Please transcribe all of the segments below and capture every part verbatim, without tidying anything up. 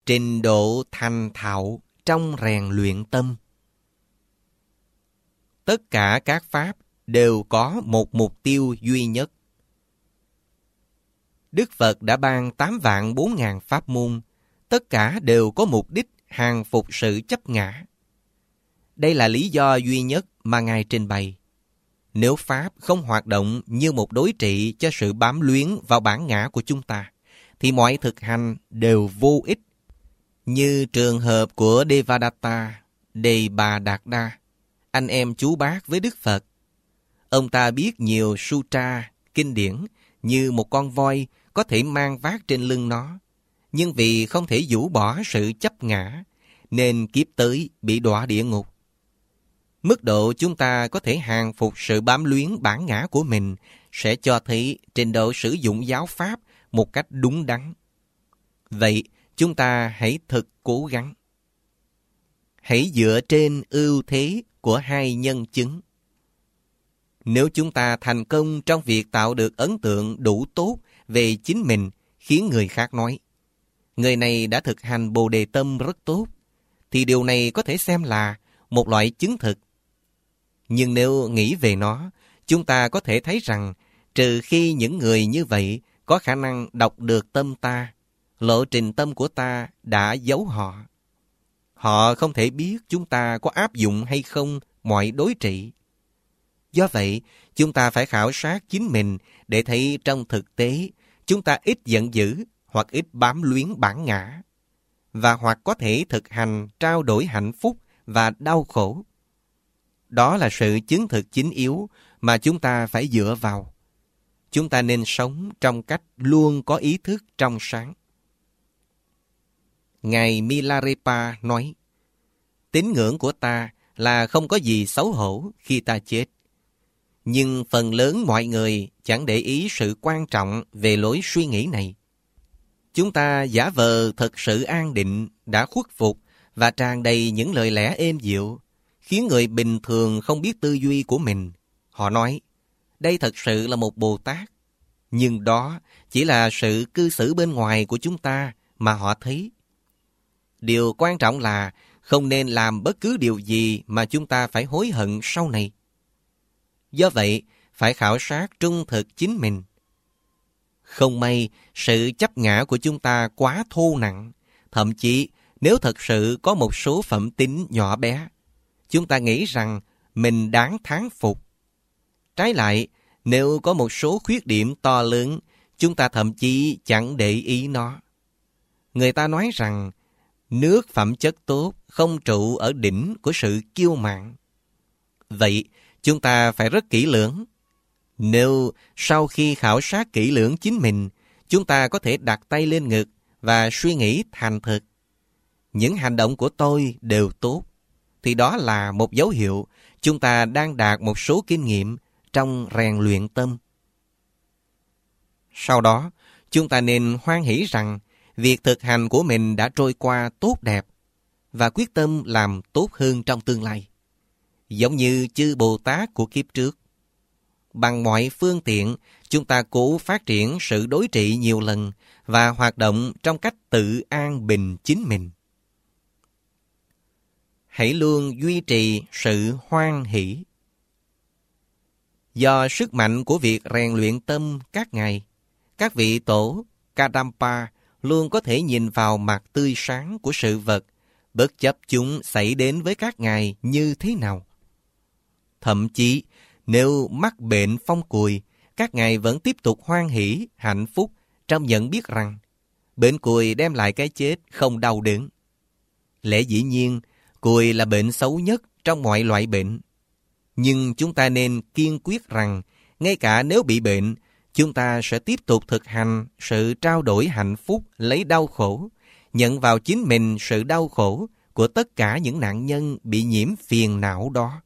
trình độ thành thạo trong rèn luyện tâm. Tất cả các pháp đều có một mục tiêu duy nhất. Đức Phật đã ban tám vạn bốn ngàn pháp môn, tất cả đều có mục đích hàng phục sự chấp ngã. Đây là lý do duy nhất mà Ngài trình bày. Nếu pháp không hoạt động như một đối trị cho sự bám luyến vào bản ngã của chúng ta, thì mọi thực hành đều vô ích. Như trường hợp của Devadatta, Đề Bà Đạt Đa, anh em chú bác với Đức Phật. Ông ta biết nhiều sutra, kinh điển, như một con voi có thể mang vác trên lưng nó. Nhưng vì không thể rũ bỏ sự chấp ngã, nên kiếp tới bị đọa địa ngục. Mức độ chúng ta có thể hàng phục sự bám luyến bản ngã của mình sẽ cho thấy trình độ sử dụng giáo pháp một cách đúng đắn. Vậy, chúng ta hãy thật cố gắng. Hãy dựa trên ưu thế của hai nhân chứng. Nếu chúng ta thành công trong việc tạo được ấn tượng đủ tốt về chính mình, khiến người khác nói, người này đã thực hành Bồ Đề Tâm rất tốt, thì điều này có thể xem là một loại chứng thực. Nhưng nếu nghĩ về nó, chúng ta có thể thấy rằng, trừ khi những người như vậy có khả năng đọc được tâm ta, lộ trình tâm của ta đã giấu họ. Họ không thể biết chúng ta có áp dụng hay không mọi đối trị. Do vậy, chúng ta phải khảo sát chính mình để thấy trong thực tế chúng ta ít giận dữ hoặc ít bám luyến bản ngã, và hoặc có thể thực hành trao đổi hạnh phúc và đau khổ. Đó là sự chứng thực chính yếu mà chúng ta phải dựa vào. Chúng ta nên sống trong cách luôn có ý thức trong sáng. Ngài Milarepa nói, tín ngưỡng của ta là không có gì xấu hổ khi ta chết. Nhưng phần lớn mọi người chẳng để ý sự quan trọng về lối suy nghĩ này. Chúng ta giả vờ thật sự an định, đã khuất phục và tràn đầy những lời lẽ êm dịu, khiến người bình thường không biết tư duy của mình. Họ nói, đây thật sự là một Bồ Tát. Nhưng đó chỉ là sự cư xử bên ngoài của chúng ta mà họ thấy. Điều quan trọng là không nên làm bất cứ điều gì mà chúng ta phải hối hận sau này. Do vậy, phải khảo sát trung thực chính mình. Không may, sự chấp ngã của chúng ta quá thô nặng. Thậm chí, nếu thật sự có một số phẩm tính nhỏ bé, chúng ta nghĩ rằng mình đáng thán phục. Trái lại, nếu có một số khuyết điểm to lớn, chúng ta thậm chí chẳng để ý nó. Người ta nói rằng, nước phẩm chất tốt không trụ ở đỉnh của sự kiêu mạn. Vậy, chúng ta phải rất kỹ lưỡng. Nếu sau khi khảo sát kỹ lưỡng chính mình, chúng ta có thể đặt tay lên ngực và suy nghĩ thành thực. Những hành động của tôi đều tốt, thì đó là một dấu hiệu chúng ta đang đạt một số kinh nghiệm trong rèn luyện tâm. Sau đó, chúng ta nên hoan hỷ rằng việc thực hành của mình đã trôi qua tốt đẹp và quyết tâm làm tốt hơn trong tương lai. Giống như chư Bồ Tát của kiếp trước. Bằng mọi phương tiện, chúng ta cố phát triển sự đối trị nhiều lần và hoạt động trong cách tự an bình chính mình. Hãy luôn duy trì sự hoan hỷ. Do sức mạnh của việc rèn luyện tâm các ngày, các vị tổ Kadampa luôn có thể nhìn vào mặt tươi sáng của sự vật, bất chấp chúng xảy đến với các ngài như thế nào. Thậm chí, nếu mắc bệnh phong cùi, các ngài vẫn tiếp tục hoan hỷ, hạnh phúc trong nhận biết rằng bệnh cùi đem lại cái chết không đau đớn. Lẽ dĩ nhiên, cùi là bệnh xấu nhất trong mọi loại bệnh. Nhưng chúng ta nên kiên quyết rằng, ngay cả nếu bị bệnh, chúng ta sẽ tiếp tục thực hành sự trao đổi hạnh phúc lấy đau khổ, nhận vào chính mình sự đau khổ của tất cả những nạn nhân bị nhiễm phiền não đó.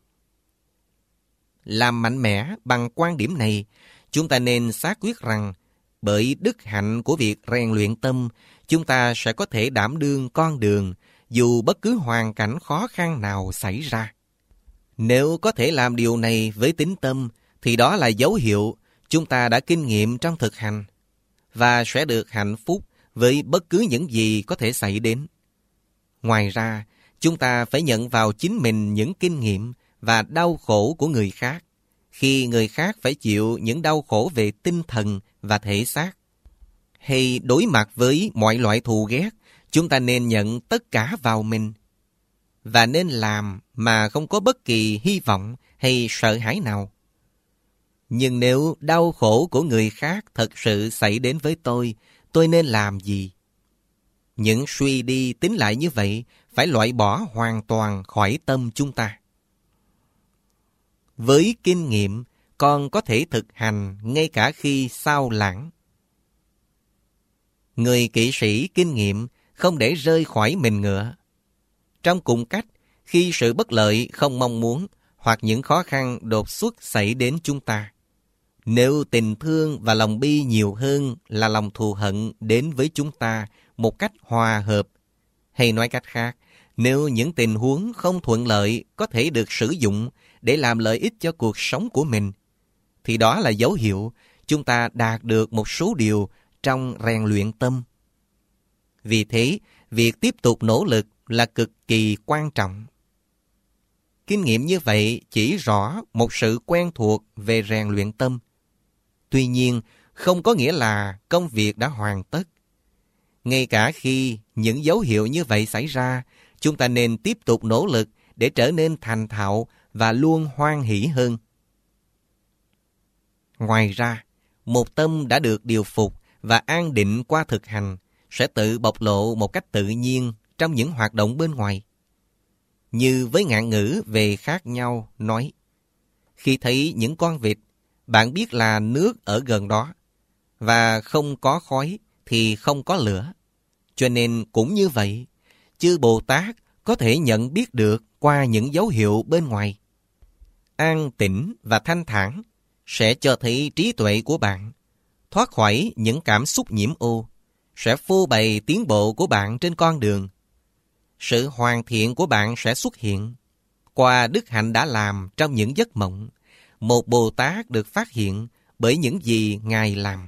Làm mạnh mẽ bằng quan điểm này, chúng ta nên xác quyết rằng bởi đức hạnh của việc rèn luyện tâm, chúng ta sẽ có thể đảm đương con đường dù bất cứ hoàn cảnh khó khăn nào xảy ra. Nếu có thể làm điều này với tín tâm, thì đó là dấu hiệu chúng ta đã kinh nghiệm trong thực hành và sẽ được hạnh phúc với bất cứ những gì có thể xảy đến. Ngoài ra, chúng ta phải nhận vào chính mình những kinh nghiệm và đau khổ của người khác, khi người khác phải chịu những đau khổ về tinh thần và thể xác. Hay đối mặt với mọi loại thù ghét, chúng ta nên nhận tất cả vào mình, và nên làm mà không có bất kỳ hy vọng hay sợ hãi nào. Nhưng nếu đau khổ của người khác thật sự xảy đến với tôi, tôi nên làm gì? Những suy đi tính lại như vậy phải loại bỏ hoàn toàn khỏi tâm chúng ta. Với kinh nghiệm, con có thể thực hành ngay cả khi sao lãng. Người kỵ sĩ kinh nghiệm không để rơi khỏi mình ngựa. Trong cùng cách, khi sự bất lợi không mong muốn hoặc những khó khăn đột xuất xảy đến chúng ta, nếu tình thương và lòng bi nhiều hơn là lòng thù hận đến với chúng ta một cách hòa hợp, hay nói cách khác, nếu những tình huống không thuận lợi có thể được sử dụng để làm lợi ích cho cuộc sống của mình, thì đó là dấu hiệu chúng ta đạt được một số điều trong rèn luyện tâm. Vì thế, việc tiếp tục nỗ lực là cực kỳ quan trọng. Kinh nghiệm như vậy chỉ rõ một sự quen thuộc về rèn luyện tâm. Tuy nhiên, không có nghĩa là công việc đã hoàn tất. Ngay cả khi những dấu hiệu như vậy xảy ra, chúng ta nên tiếp tục nỗ lực để trở nên thành thạo và luôn hoan hỷ hơn. Ngoài ra, một tâm đã được điều phục và an định qua thực hành sẽ tự bộc lộ một cách tự nhiên trong những hoạt động bên ngoài. Như với ngạn ngữ về khác nhau nói, khi thấy những con vịt, bạn biết là nước ở gần đó, và không có khói thì không có lửa. Cho nên cũng như vậy, chư Bồ Tát có thể nhận biết được qua những dấu hiệu bên ngoài. An tĩnh và thanh thản sẽ cho thấy trí tuệ của bạn, thoát khỏi những cảm xúc nhiễm ô, sẽ phô bày tiến bộ của bạn trên con đường. Sự hoàn thiện của bạn sẽ xuất hiện. Qua đức hạnh đã làm trong những giấc mộng, một Bồ Tát được phát hiện bởi những gì Ngài làm.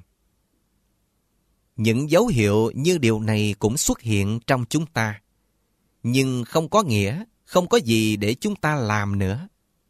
Những dấu hiệu như điều này cũng xuất hiện trong chúng ta, nhưng không có nghĩa không có gì để chúng ta làm nữa.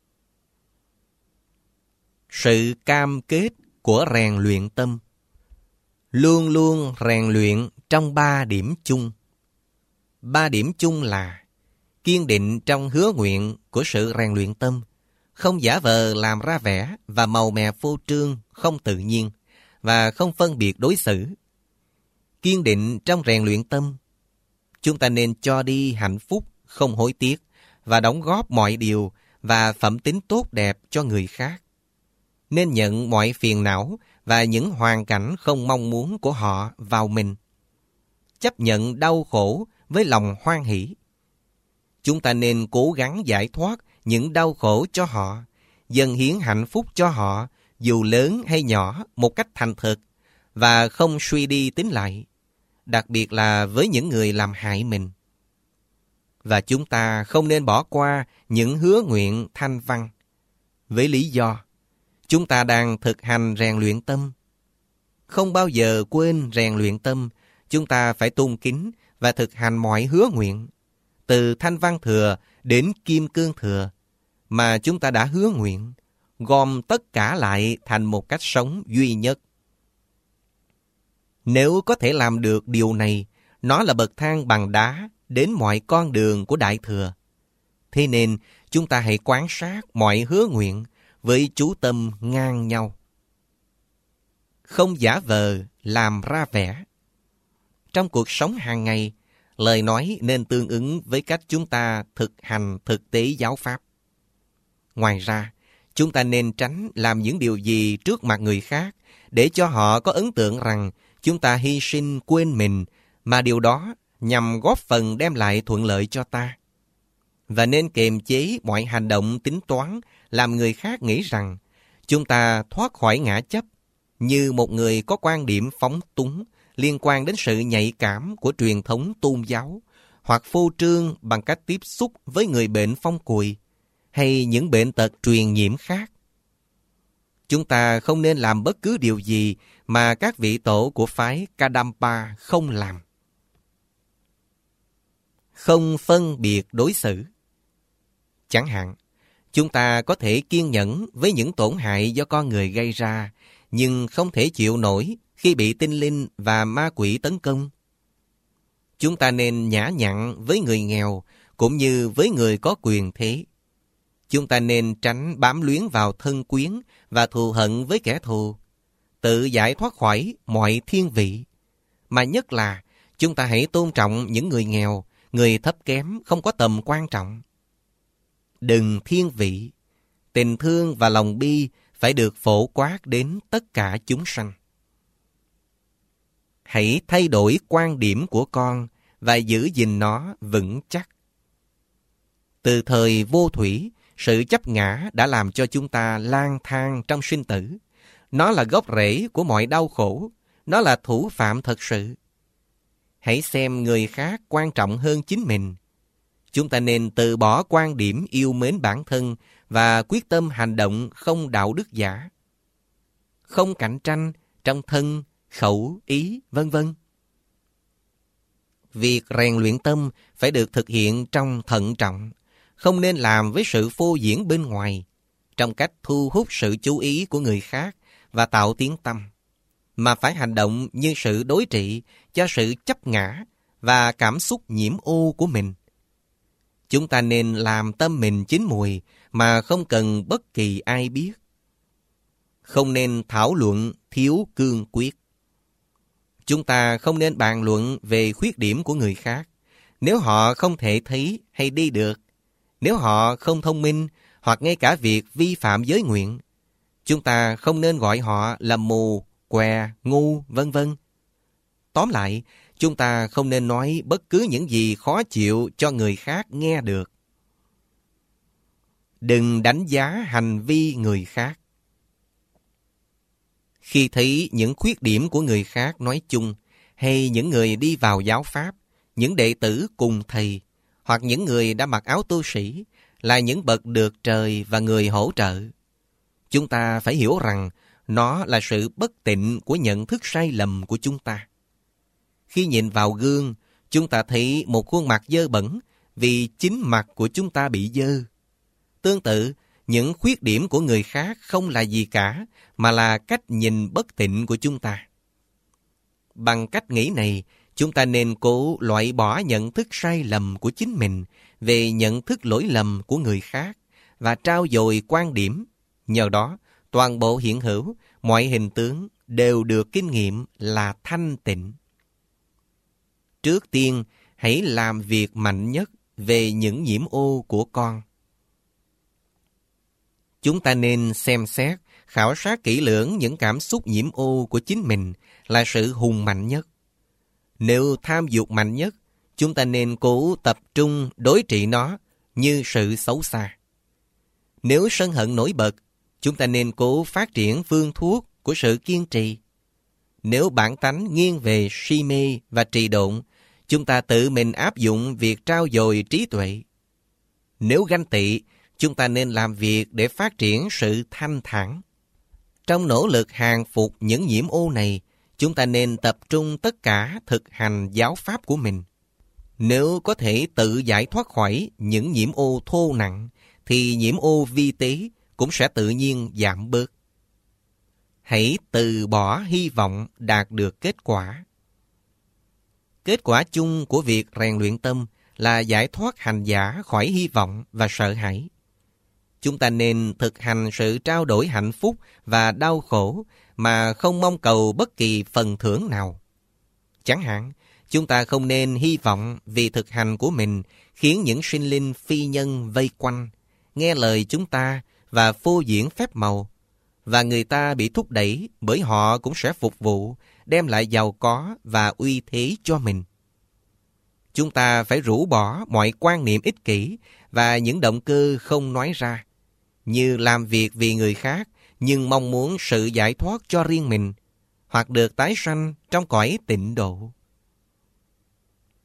Sự cam kết của rèn luyện tâm luôn luôn rèn luyện trong ba điểm chung. Ba điểm chung là kiên định trong hứa nguyện của sự rèn luyện tâm, không giả vờ làm ra vẻ và màu mè phô trương, không tự nhiên và không phân biệt đối xử. Kiên định trong rèn luyện tâm, chúng ta nên cho đi hạnh phúc, không hối tiếc và đóng góp mọi điều và phẩm tính tốt đẹp cho người khác. Nên nhận mọi phiền não và những hoàn cảnh không mong muốn của họ vào mình. Chấp nhận đau khổ với lòng hoan hỷ. Chúng ta nên cố gắng giải thoát những đau khổ cho họ, dâng hiến hạnh phúc cho họ, dù lớn hay nhỏ, một cách thành thực, và không suy đi tính lại, đặc biệt là với những người làm hại mình. Và chúng ta không nên bỏ qua những hứa nguyện thanh văn, với lý do chúng ta đang thực hành rèn luyện tâm. Không bao giờ quên rèn luyện tâm, chúng ta phải tôn kính và thực hành mọi hứa nguyện, từ Thanh Văn Thừa đến Kim Cương Thừa, mà chúng ta đã hứa nguyện, gom tất cả lại thành một cách sống duy nhất. Nếu có thể làm được điều này, nó là bậc thang bằng đá đến mọi con đường của Đại Thừa. Thế nên, chúng ta hãy quan sát mọi hứa nguyện với chú tâm ngang nhau. Không giả vờ, làm ra vẻ. Trong cuộc sống hàng ngày, lời nói nên tương ứng với cách chúng ta thực hành thực tế giáo pháp. Ngoài ra, chúng ta nên tránh làm những điều gì trước mặt người khác để cho họ có ấn tượng rằng chúng ta hy sinh quên mình, mà điều đó nhằm góp phần đem lại thuận lợi cho ta. Và nên kiềm chế mọi hành động tính toán làm người khác nghĩ rằng chúng ta thoát khỏi ngã chấp, như một người có quan điểm phóng túng liên quan đến sự nhạy cảm của truyền thống tôn giáo, hoặc phô trương bằng cách tiếp xúc với người bệnh phong cùi hay những bệnh tật truyền nhiễm khác. Chúng ta không nên làm bất cứ điều gì mà các vị tổ của phái Kadampa không làm. Không phân biệt đối xử. Chẳng hạn, chúng ta có thể kiên nhẫn với những tổn hại do con người gây ra, nhưng không thể chịu nổi khi bị tinh linh và ma quỷ tấn công. Chúng ta nên nhã nhặn với người nghèo cũng như với người có quyền thế. Chúng ta nên tránh bám luyến vào thân quyến và thù hận với kẻ thù, tự giải thoát khỏi mọi thiên vị. Mà nhất là chúng ta hãy tôn trọng những người nghèo, người thấp kém không có tầm quan trọng. Đừng thiên vị. Tình thương và lòng bi phải được phổ quát đến tất cả chúng sanh. Hãy thay đổi quan điểm của con và giữ gìn nó vững chắc. Từ thời vô thủy, sự chấp ngã đã làm cho chúng ta lang thang trong sinh tử. Nó là gốc rễ của mọi đau khổ. Nó là thủ phạm thật sự. Hãy xem người khác quan trọng hơn chính mình. Chúng ta nên từ bỏ quan điểm yêu mến bản thân và quyết tâm hành động không đạo đức giả. Không cạnh tranh trong thân, khẩu, ý, vân vân. Việc rèn luyện tâm phải được thực hiện trong thận trọng, không nên làm với sự phô diễn bên ngoài, trong cách thu hút sự chú ý của người khác và tạo tiếng tăm, mà phải hành động như sự đối trị cho sự chấp ngã và cảm xúc nhiễm ô của mình. Chúng ta nên làm tâm mình chín mùi mà không cần bất kỳ ai biết. Không nên thảo luận thiếu cương quyết. Chúng ta không nên bàn luận về khuyết điểm của người khác nếu họ không thể thấy hay đi được, nếu họ không thông minh hoặc ngay cả việc vi phạm giới nguyện. Chúng ta không nên gọi họ là mù, què, ngu, vân vân. Tóm lại, chúng ta không nên nói bất cứ những gì khó chịu cho người khác nghe được. Đừng đánh giá hành vi người khác. Khi thấy những khuyết điểm của người khác nói chung, hay những người đi vào giáo pháp, những đệ tử cùng thầy, hoặc những người đã mặc áo tu sĩ, là những bậc được trời và người hỗ trợ, chúng ta phải hiểu rằng nó là sự bất tịnh của nhận thức sai lầm của chúng ta. Khi nhìn vào gương, chúng ta thấy một khuôn mặt dơ bẩn vì chính mặt của chúng ta bị dơ. Tương tự, những khuyết điểm của người khác không là gì cả, mà là cách nhìn bất tịnh của chúng ta. Bằng cách nghĩ này, chúng ta nên cố loại bỏ nhận thức sai lầm của chính mình về nhận thức lỗi lầm của người khác và trao dồi quan điểm. Nhờ đó, toàn bộ hiện hữu, mọi hình tướng đều được kinh nghiệm là thanh tịnh. Trước tiên, hãy làm việc mạnh nhất về những nhiễm ô của con. Chúng ta nên xem xét, khảo sát kỹ lưỡng những cảm xúc nhiễm ô của chính mình là sự hùng mạnh nhất. Nếu tham dục mạnh nhất, chúng ta nên cố tập trung đối trị nó như sự xấu xa. Nếu sân hận nổi bật, chúng ta nên cố phát triển phương thuốc của sự kiên trì. Nếu bản tánh nghiêng về si mê và trì độn, chúng ta tự mình áp dụng việc trau dồi trí tuệ. Nếu ganh tị, chúng ta nên làm việc để phát triển sự thanh thản. Trong nỗ lực hàng phục những nhiễm ô này, chúng ta nên tập trung tất cả thực hành giáo pháp của mình. Nếu có thể tự giải thoát khỏi những nhiễm ô thô nặng, thì nhiễm ô vi tế cũng sẽ tự nhiên giảm bớt. Hãy từ bỏ hy vọng đạt được kết quả. Kết quả chung của việc rèn luyện tâm là giải thoát hành giả khỏi hy vọng và sợ hãi. Chúng ta nên thực hành sự trao đổi hạnh phúc và đau khổ mà không mong cầu bất kỳ phần thưởng nào. Chẳng hạn, chúng ta không nên hy vọng vì thực hành của mình khiến những sinh linh phi nhân vây quanh, nghe lời chúng ta và phô diễn phép màu, và người ta bị thúc đẩy bởi họ cũng sẽ phục vụ, đem lại giàu có và uy thế cho mình. Chúng ta phải rũ bỏ mọi quan niệm ích kỷ và những động cơ không nói ra, như làm việc vì người khác nhưng mong muốn sự giải thoát cho riêng mình, hoặc được tái sanh trong cõi tịnh độ.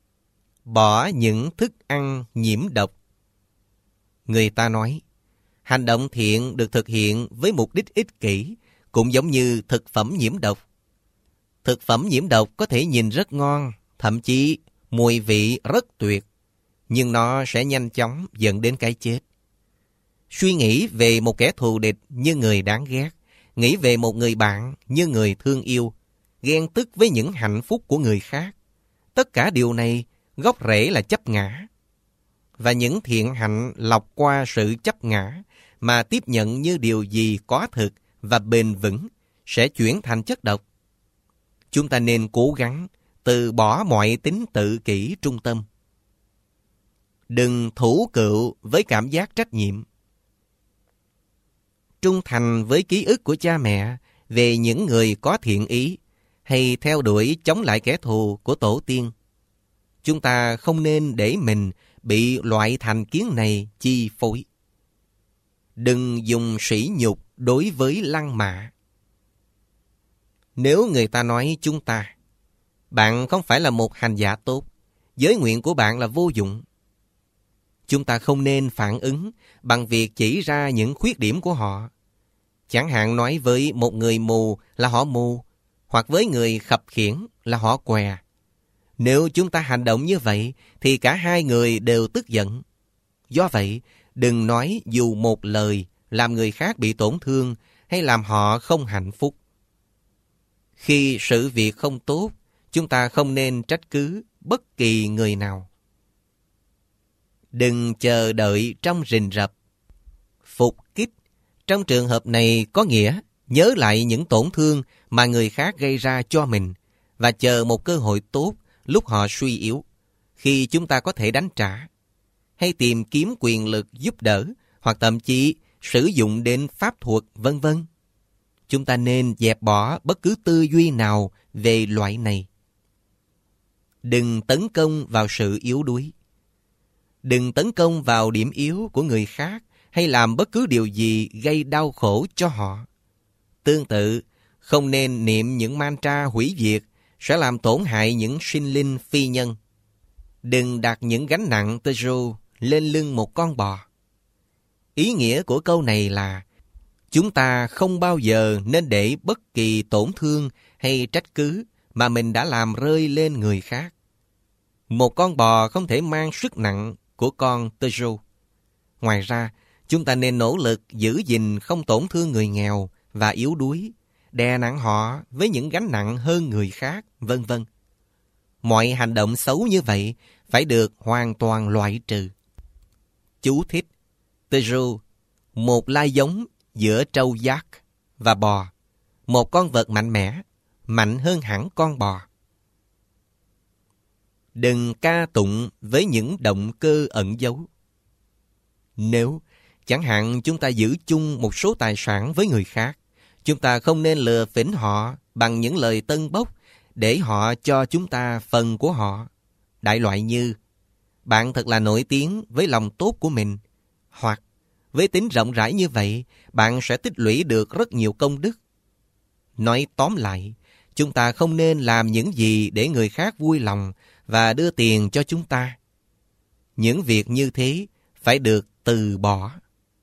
Bỏ những thức ăn nhiễm độc. Người ta nói, Hành động thiện được thực hiện với mục đích ích kỷ, cũng giống như thực phẩm nhiễm độc. Thực phẩm nhiễm độc có thể nhìn rất ngon, thậm chí mùi vị rất tuyệt, nhưng nó sẽ nhanh chóng dẫn đến cái chết. Suy nghĩ về một kẻ thù địch như người đáng ghét, nghĩ về một người bạn như người thương yêu, ghen tức với những hạnh phúc của người khác. Tất cả điều này gốc rễ là chấp ngã. Và những thiện hạnh lọc qua sự chấp ngã mà tiếp nhận như điều gì có thực và bền vững sẽ chuyển thành chất độc. Chúng ta nên cố gắng từ bỏ mọi tính tự kỷ trung tâm. Đừng thủ cựu với cảm giác trách nhiệm. Trung thành với ký ức của cha mẹ về những người có thiện ý hay theo đuổi chống lại kẻ thù của tổ tiên. Chúng ta không nên để mình bị loại thành kiến này chi phối. Đừng dùng sỉ nhục đối với lăng mạ. Nếu người ta nói chúng ta, bạn không phải là một hành giả tốt, giới nguyện của bạn là vô dụng. Chúng ta không nên phản ứng bằng việc chỉ ra những khuyết điểm của họ. Chẳng hạn nói với một người mù là họ mù, hoặc với người khập khiễng là họ què. Nếu chúng ta hành động như vậy, thì cả hai người đều tức giận. Do vậy, đừng nói dù một lời làm người khác bị tổn thương hay làm họ không hạnh phúc. Khi sự việc không tốt, chúng ta không nên trách cứ bất kỳ người nào. Đừng chờ đợi trong rình rập. Phục kích trong trường hợp này có nghĩa nhớ lại những tổn thương mà người khác gây ra cho mình và chờ một cơ hội tốt lúc họ suy yếu, khi chúng ta có thể đánh trả, hay tìm kiếm quyền lực giúp đỡ, hoặc thậm chí sử dụng đến pháp thuật, vân vân. Chúng ta nên dẹp bỏ bất cứ tư duy nào về loại này. Đừng tấn công vào sự yếu đuối. Đừng tấn công vào điểm yếu của người khác hay làm bất cứ điều gì gây đau khổ cho họ. Tương tự, không nên niệm những mantra hủy diệt sẽ làm tổn hại những sinh linh phi nhân. Đừng đặt những gánh nặng Tejo lên lưng một con bò. Ý nghĩa của câu này là chúng ta không bao giờ nên để bất kỳ tổn thương hay trách cứ mà mình đã làm rơi lên người khác. Một con bò không thể mang sức nặng của con Tejo. Ngoài ra, chúng ta nên nỗ lực giữ gìn không tổn thương người nghèo và yếu đuối, đè nặng họ với những gánh nặng hơn người khác, vân vân. Mọi hành động xấu như vậy phải được hoàn toàn loại trừ. Chú thích: Tejo, một lai giống giữa trâu giác và bò, một con vật mạnh mẽ, mạnh hơn hẳn con bò. Đừng ca tụng với những động cơ ẩn giấu. Nếu, chẳng hạn chúng ta giữ chung một số tài sản với người khác, chúng ta không nên lừa phỉnh họ bằng những lời tân bốc để họ cho chúng ta phần của họ. Đại loại như, bạn thật là nổi tiếng với lòng tốt của mình, hoặc với tính rộng rãi như vậy, bạn sẽ tích lũy được rất nhiều công đức. Nói tóm lại, chúng ta không nên làm những gì để người khác vui lòng và đưa tiền cho chúng ta. Những việc như thế phải được từ bỏ.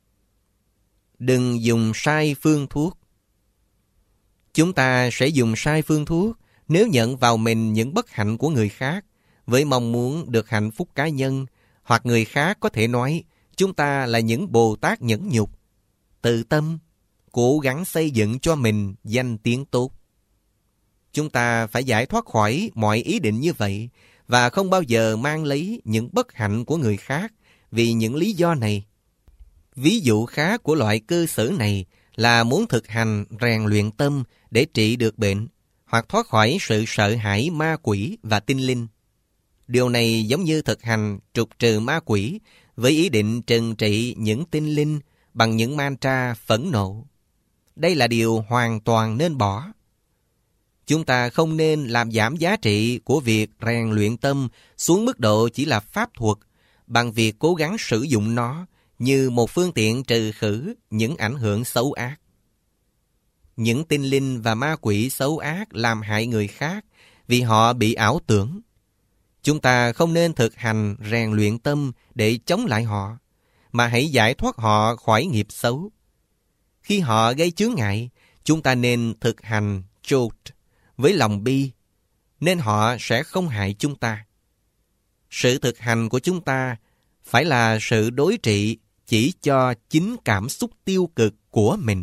Đừng dùng sai phương thuốc. Chúng ta sẽ dùng sai phương thuốc nếu nhận vào mình những bất hạnh của người khác với mong muốn được hạnh phúc cá nhân, hoặc người khác có thể nói chúng ta là những Bồ Tát nhẫn nhục, tự tâm, cố gắng xây dựng cho mình danh tiếng tốt. Chúng ta phải giải thoát khỏi mọi ý định như vậy và không bao giờ mang lấy những bất hạnh của người khác vì những lý do này. Ví dụ khác của loại cư xử này là muốn thực hành rèn luyện tâm để trị được bệnh, hoặc thoát khỏi sự sợ hãi ma quỷ và tinh linh. Điều này giống như thực hành trục trừ ma quỷ với ý định trừng trị những tinh linh bằng những mantra phẫn nộ. Đây là điều hoàn toàn nên bỏ. Chúng ta không nên làm giảm giá trị của việc rèn luyện tâm xuống mức độ chỉ là pháp thuật bằng việc cố gắng sử dụng nó như một phương tiện trừ khử những ảnh hưởng xấu ác. Những tinh linh và ma quỷ xấu ác làm hại người khác vì họ bị ảo tưởng. Chúng ta không nên thực hành rèn luyện tâm để chống lại họ, mà hãy giải thoát họ khỏi nghiệp xấu. Khi họ gây chướng ngại, chúng ta nên thực hành chốt với lòng bi, nên họ sẽ không hại chúng ta. Sự thực hành của chúng ta phải là sự đối trị chỉ cho chính cảm xúc tiêu cực của mình.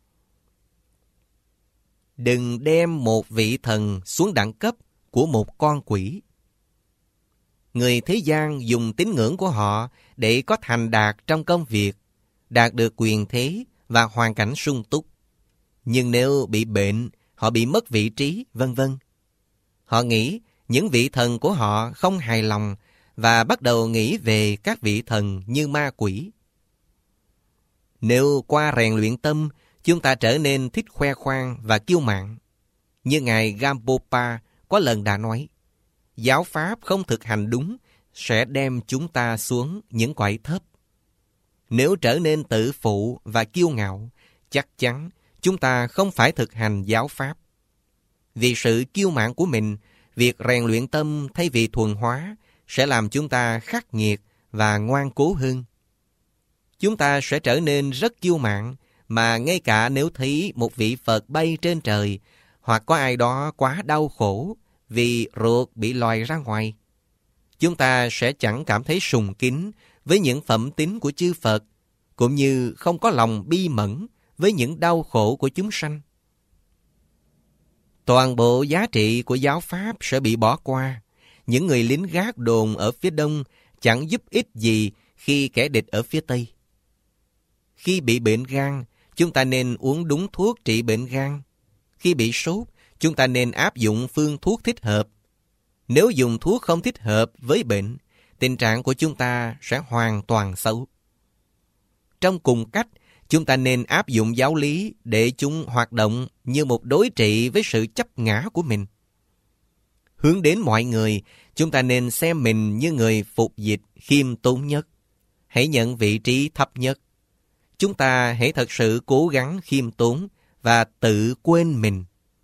Đừng đem một vị thần xuống đẳng cấp của một con quỷ. Người thế gian dùng tín ngưỡng của họ để có thành đạt trong công việc, đạt được quyền thế và hoàn cảnh sung túc. Nhưng nếu bị bệnh, họ bị mất vị trí, vân vân. Họ nghĩ những vị thần của họ không hài lòng và bắt đầu nghĩ về các vị thần như ma quỷ. Nếu qua rèn luyện tâm, chúng ta trở nên thích khoe khoang và kiêu mạn. Như Ngài Gampopa có lần đã nói, giáo pháp không thực hành đúng sẽ đem chúng ta xuống những cõi thấp. Nếu trở nên tự phụ và kiêu ngạo, chắc chắn chúng ta không phải thực hành giáo pháp. Vì sự kiêu mạn của mình, việc rèn luyện tâm thay vì thuần hóa sẽ làm chúng ta khắc nghiệt và ngoan cố hơn. Chúng ta sẽ trở nên rất kiêu mạn, mà ngay cả nếu thấy một vị Phật bay trên trời, hoặc có ai đó quá đau khổ vì ruột bị lòi ra ngoài, chúng ta sẽ chẳng cảm thấy sùng kính với những phẩm tính của chư Phật, cũng như không có lòng bi mẫn với những đau khổ của chúng sanh. Toàn bộ giá trị của giáo pháp sẽ bị bỏ qua. Những người lính gác đồn ở phía đông chẳng giúp ích gì khi kẻ địch ở phía tây. Khi bị bệnh gan, chúng ta nên uống đúng thuốc trị bệnh gan. Khi bị sốt, chúng ta nên áp dụng phương thuốc thích hợp. Nếu dùng thuốc không thích hợp với bệnh, tình trạng của chúng ta sẽ hoàn toàn xấu. Trong cùng cách, chúng ta nên áp dụng giáo lý để chúng hoạt động như một đối trị với sự chấp ngã của mình. Hướng đến mọi người, chúng ta nên xem mình như người phục dịch khiêm tốn nhất. Hãy nhận vị trí thấp nhất. Chúng ta hãy thật sự cố gắng khiêm tốn và tự quên mình.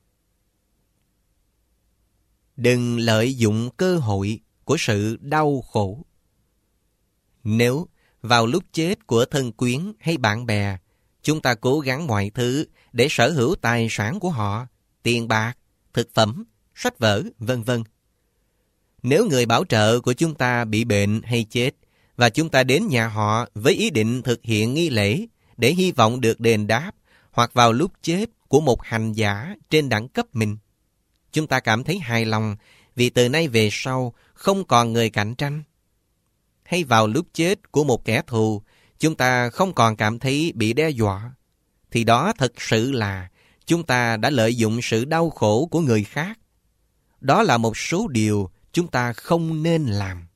Đừng lợi dụng cơ hội của sự đau khổ. Nếu vào lúc chết của thân quyến hay bạn bè, chúng ta cố gắng mọi thứ để sở hữu tài sản của họ, tiền bạc, thực phẩm, sách vở, vân vân. Nếu người bảo trợ của chúng ta bị bệnh hay chết, và chúng ta đến nhà họ với ý định thực hiện nghi lễ để hy vọng được đền đáp, hoặc vào lúc chết của một hành giả trên đẳng cấp mình, chúng ta cảm thấy hài lòng vì từ nay về sau không còn người cạnh tranh. Hay vào lúc chết của một kẻ thù, chúng ta không còn cảm thấy bị đe dọa, thì đó thật sự là chúng ta đã lợi dụng sự đau khổ của người khác. Đó là một số điều chúng ta không nên làm.